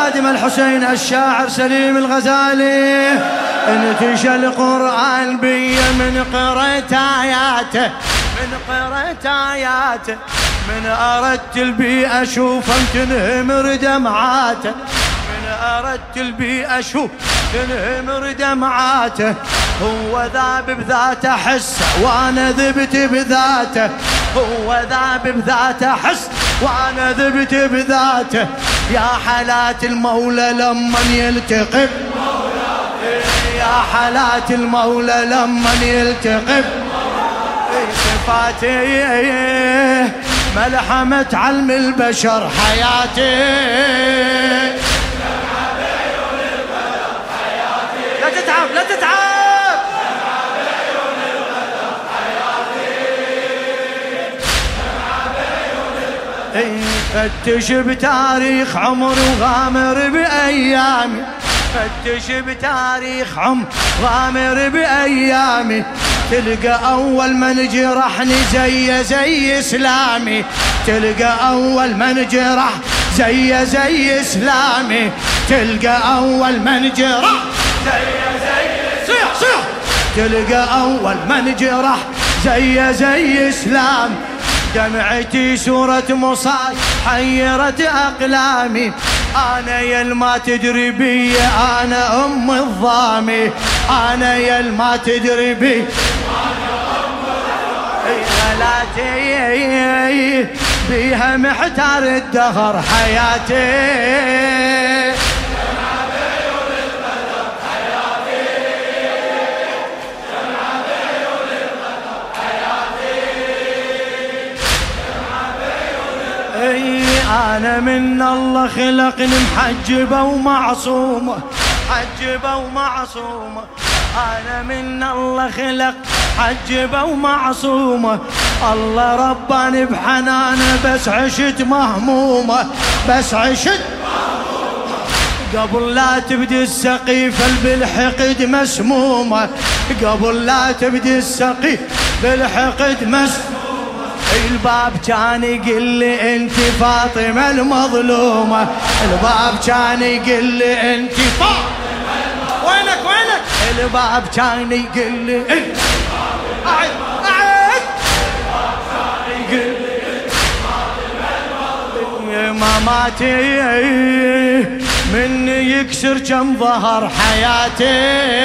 خادم الحسين الشاعر سليم الغزالي. انتشى القرآن بي من قرأت آياته، من قرأت آياته، من أردت البي أشوف تنهمر دمعاته، من أردت البي أشوف تنهمر دمعاته. هو ذاب بذاته حسه وانا ذبت بذاته، هو ذاب بذاته حس وانا ذبت بذاته. يا حالات المولى لما يلتقي، يا حالات المولى لما يلتقي صفاتي ملحمة علم البشر حياتي. لا تتعب لا تتعب، فتش بتاريخ عمر وغامر بأيامي، فتش بتاريخ عمر غامر بأيامي. تلقى أول من جرحني زي إسلامي، تلقى أول من جرح زي إسلامي، تلقى أول من جرح صيح صيح، تلقى أول من جرح زي إسلام. دمعتي سورة مصاي حيرت أقلامي، أنا يل ما تدري بي أنا أم الظامي، أنا يل ما تدري بي أنا أم الظامي. غلاتي بيها محتار الدهر حياتي. أنا من الله خلقني محجبة ومعصومة، محجبة ومعصومة. أنا من الله خلق محجبة ومعصومة. الله رباني بحنانه بس عشت مهمومة، بس عشت مهمومة. قبل لا تبدي السقيفة بالحقد مسمومة، قبل لا تبدي السقيفة بالحقد مسمومة. الباب كان يقول لي انت فاطمة المظلومة، الباب كان يقول لي انت فاطمة المظلومة. وينك وينك؟ الباب كان يقول لي انت فاطمة. اعد اعد. الباب كان يقول لي انت فاطمة المظلومة. ماماتي مني يكسر كم ظهر حياتي.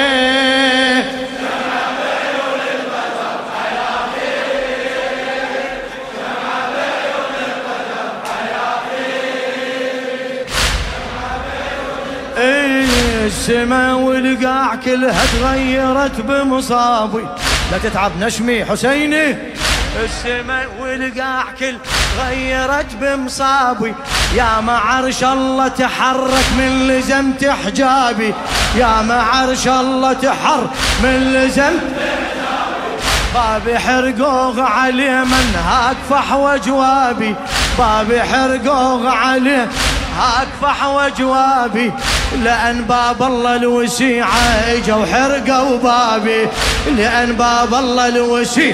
السما والقاع كلها تغيرت بمصابي. لا تتعب نشمي حسيني. السما والقاع كل غيرت بمصابي. يا ما عرش الله تحرك من لزمت حجابي، يا ما عرش الله تحرك من لزمت حجابي. بابي حرقوغ عليه من هاك فحوى جوابي، بابي حرقوغ عليه هاك فحوى جوابي. لأن باب الله الوسيعة اجوا حرقوا بابي، لأن باب الله الوسيع،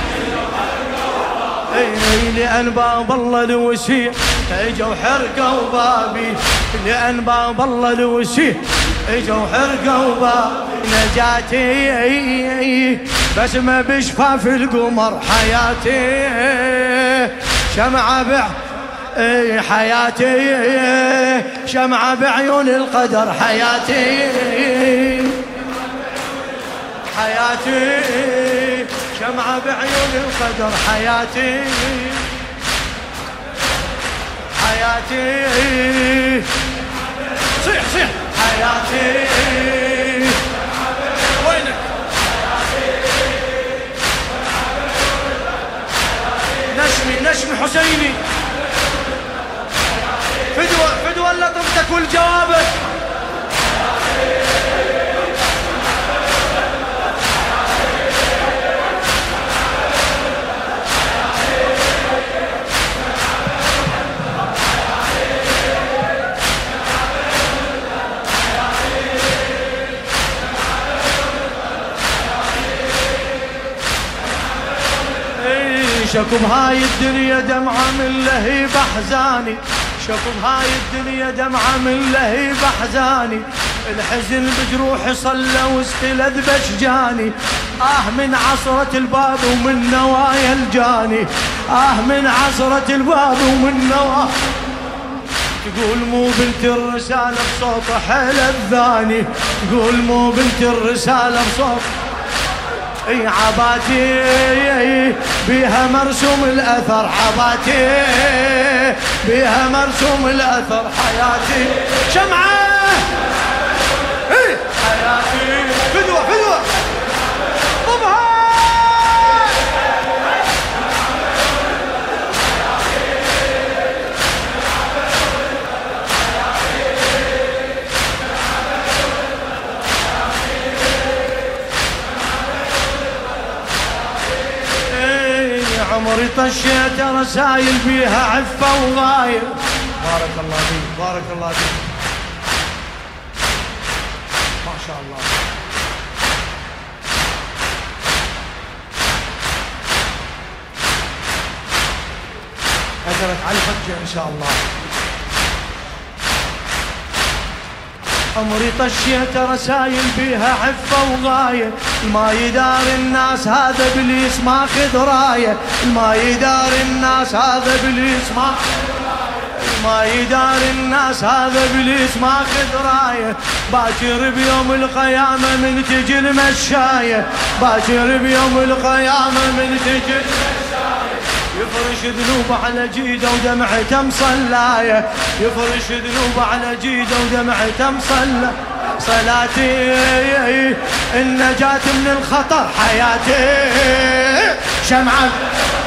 لأن باب الله الوسيع اجوا حرقوا بابي، لأن باب الله الوسيع اجوا حرقوا بابي. نجاتي بسمة بشفاف القمر حياتي، شمعة حياتي شمعة بعيون القدر حياتي، حياتي شمعة بعيون القدر حياتي، حياتي صيح صيح حياتي. وينك؟ نشمي نشمي حسيني. فدوى لطفتك والجوابك. شكو بهاي الدنيا دمعة من لهيب أحزاني، شوف بهاي الدنيا دمعة من لهيب أحزاني، الحزن بجروحي صلى واستلذ بشجاني. من عصرة الباب ومن نوايا الجاني، من عصرة الباب ومن نوايا. تقول مو بنت الرسالة بصوت حيل الثاني، تقول مو بنت الرسالة بصوت. اي عباتي بيها مرسوم الأثر، عباتي بيها مرسوم الأثر. حياتي شمعة، اي حياتي فدوة فدوة طبها. عمري طشيت رسايل بيها عفة وغاير. بارك الله فيك، بارك الله فيك، ما شاء الله. قدرت على الفجة إن شاء الله. عمري طشيت رسايل بيها عفة وغاية، ما يدار الناس هذا ابليس ماخذ راية، ما يدار الناس هذا ابليس ما يدار الناس هذا ابليس ماخذ راية. باكر بيوم القيامة من تجي المشاية، باكر بيوم القيامة من تجي المشاية. يفرش ذنوب على جيده ودمعته مصلاية، يفرش ذنوب على جيده ودمعته مصلاية. صلاتي النجاة من الخطر، حياتي شمعة